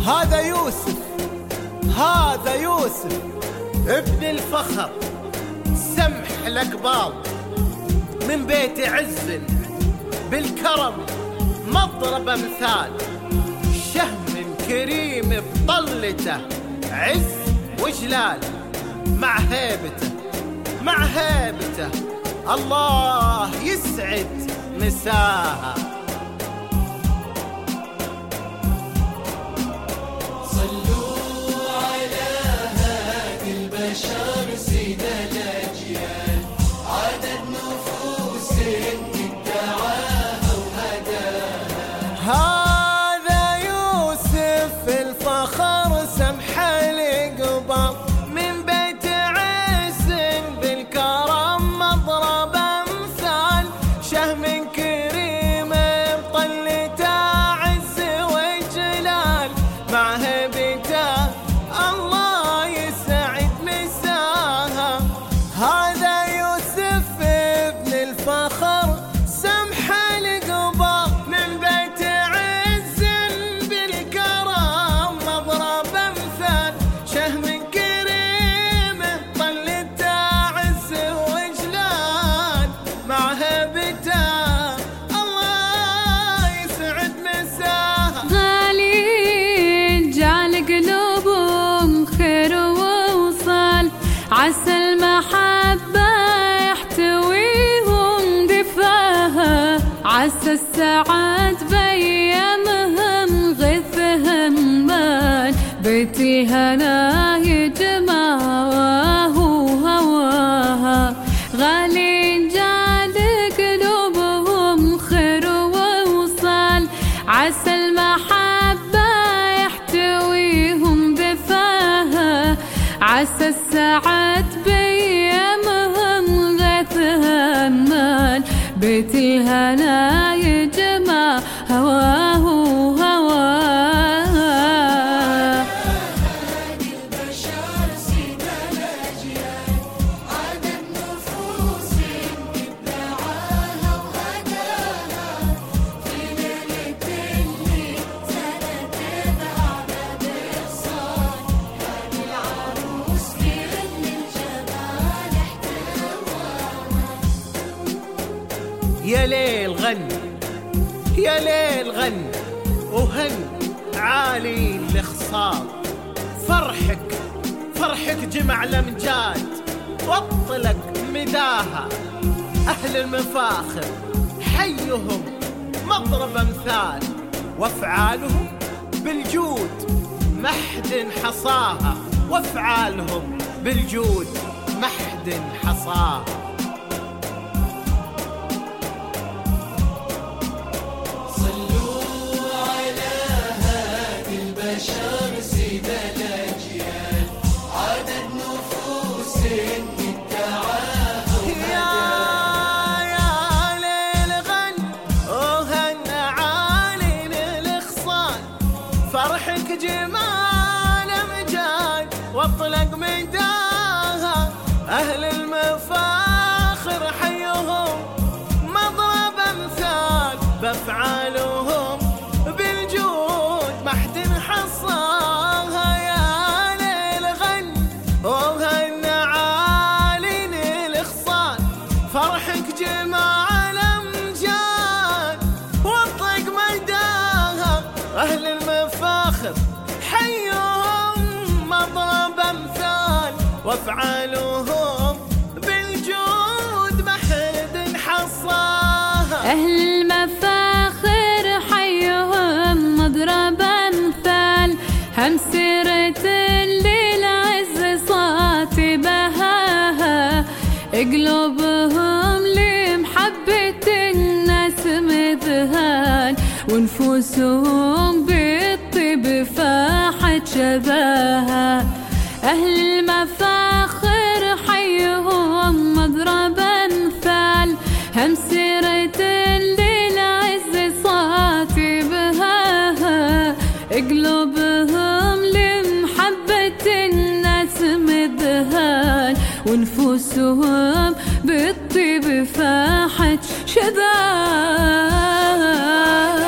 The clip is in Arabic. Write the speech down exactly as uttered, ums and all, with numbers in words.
هذا يوسف، هذا يوسف ابن الفخر، سمح الأقبال من بيت عز بالكرم مضرب أمثال، شهم كريم بطلته عز وجلال، مع هيبته مع هيبته الله يسعد مساها. صلوا على هادي البشر سيد الأجيال، عدد نفوس ادعاها وهداها. هذا يوسف الفخر سمح القبر، من بيت عز بالكرم مضرب أمثال، شهم كريم بطلته عز وجلال، مع هيبته الله يسعد مساها. هذا يوسف ابن الفخر سمح القبر، من بيت عز بالكرم مضرب أمثال، شهم كريم بطلته عز وجلال، مع هيبته الله يسعد مساها. غالي جعل قلوبهم خير ووصال، عسى المحبة يحتويهم دفاها، عسى السعاد بيامهم غثهم مال، بيت الهنا يجمع وهو هواها. غالي جعل قلوبهم خير ووصال، عسى المحبة يحتويهم دفاها، عسى السعاد بيامهم غثهم مال، بيت الهنا يجمع هواه هواها. هادي البشر سيد الأجيال، عدد نفوس ادعاها وهداها، في ليلة اللي زادت بعدد إحصان، هادي العروس كل الجمال احتواها. يا ليل غن يا ليل غن وهن عالي الخصال، فرحك فرحك جمع الأمجاد واطلق مداها. أهل المفاخر حيهم مضرب أمثال، وافعالهم بالجود محد حصاها، وافعالهم بالجود محد حصاها. صلوا على هادي البشر سيد الأجيال، عدد نفوس ادعاها وهداها. يا ليل غن وهن عالي الخصال، فرحك جمال أمجاد واطلق مداها. أهل المفاخر حيهم مضرب أمثال، بأفعالهم بالجود محد حصاها. يا ليل غن وهن عالي الخصال، فرحك جمال أمجاد واطلق مداها. أهل المفاخر حيهم مضرب أمثال، وافعالهم بالجود محد حصاها. أهل المفاخر حيهم مضرب أمثال، هم سيرة للعز صات بهاها، قلوبهم لمحبة الناس مذهال، ونفوسهم بالطيب فاحت شباها. أهل المفاخر حيهم مضرب أمثال، هم سيرة للعز صات بهاها، قلوبهم لمحبة الناس مذهال، ونفوسهم بالطيب فاحت شباها.